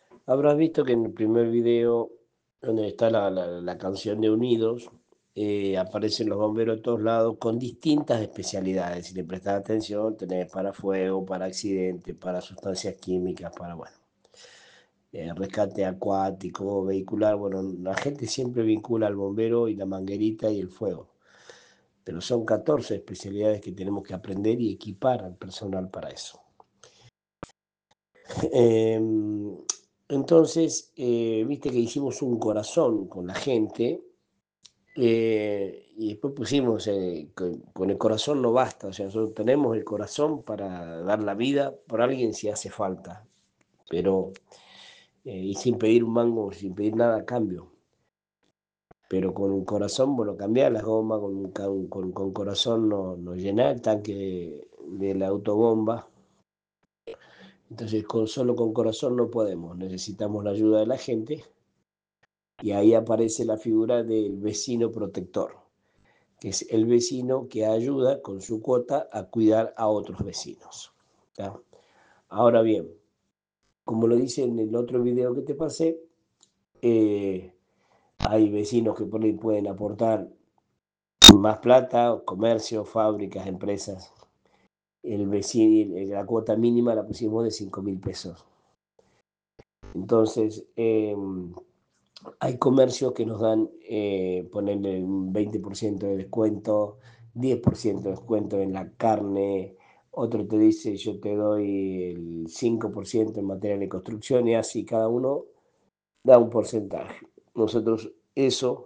Habrás visto que en el primer video, donde está la canción de Unidos, aparecen los bomberos de todos lados con distintas especialidades. Si le prestas atención, tenés para fuego, para accidentes, para sustancias químicas, para, bueno, rescate acuático, vehicular. Bueno, la gente siempre vincula al bombero y la manguerita y el fuego. Pero son 14 especialidades que tenemos que aprender y equipar al personal para eso. Entonces, viste que hicimos un corazón con la gente, y después pusimos, con el corazón no basta, o sea, nosotros tenemos el corazón para dar la vida por alguien si hace falta, pero, y sin pedir un mango, sin pedir nada a cambio. Pero con un corazón, bueno, cambiar las gomas, con corazón nos llena el tanque de la autobomba. Entonces, solo con corazón no podemos, necesitamos la ayuda de la gente. Y ahí aparece la figura del vecino protector, que es el vecino que ayuda con su cuota a cuidar a otros vecinos. ¿Ya? Ahora bien, como lo dice en el otro video que te pasé, hay vecinos que por ahí pueden aportar más plata, comercio, fábricas, empresas. El vecino, la cuota mínima la pusimos de 5.000 pesos. Entonces, hay comercios que nos dan, ponerle un 20% de descuento, 10% de descuento en la carne, otro te dice yo te doy el 5% en material de construcción y así cada uno da un porcentaje. Nosotros eso,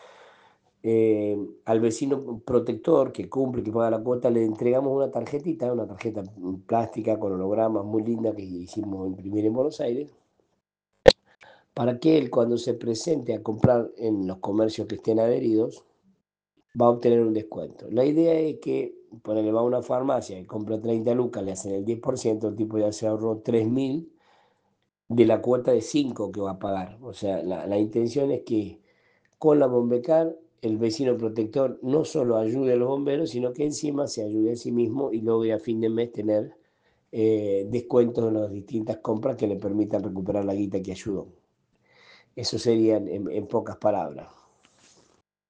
al vecino protector que cumple, que paga la cuota, le entregamos una tarjetita, una tarjeta plástica con hologramas muy linda que hicimos imprimir en Buenos Aires, para que él cuando se presente a comprar en los comercios que estén adheridos, va a obtener un descuento. La idea es que, ponele, va a una farmacia y compra 30 lucas, le hacen el 10%, el tipo ya se ahorró 3.000 de la cuota de 5 que va a pagar. O sea, la intención es que con la Bombecar el vecino protector no solo ayude a los bomberos, sino que encima se ayude a sí mismo y logre a fin de mes tener descuentos en las distintas compras que le permitan recuperar la guita que ayudó. Eso sería en pocas palabras.